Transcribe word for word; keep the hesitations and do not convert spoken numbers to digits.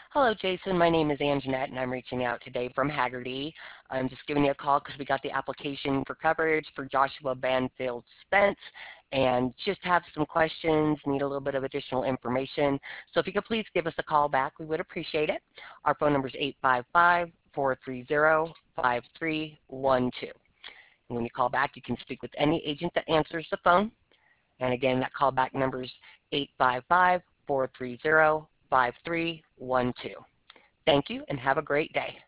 Hello, Jason. My name is Anjanette, and I'm reaching out today from Haggerty. I'm just giving you a call because we got the application for coverage for Joshua Banfield Spence and just have some questions, need a little bit of additional information. So if you could please give us a call back, we would appreciate it. Our phone number is eight five five, four three zero, five three one two. And when you call back, you can speak with any agent that answers the phone. And again, that callback number is eight five five, four three zero, five three one two. Thank you and have a great day.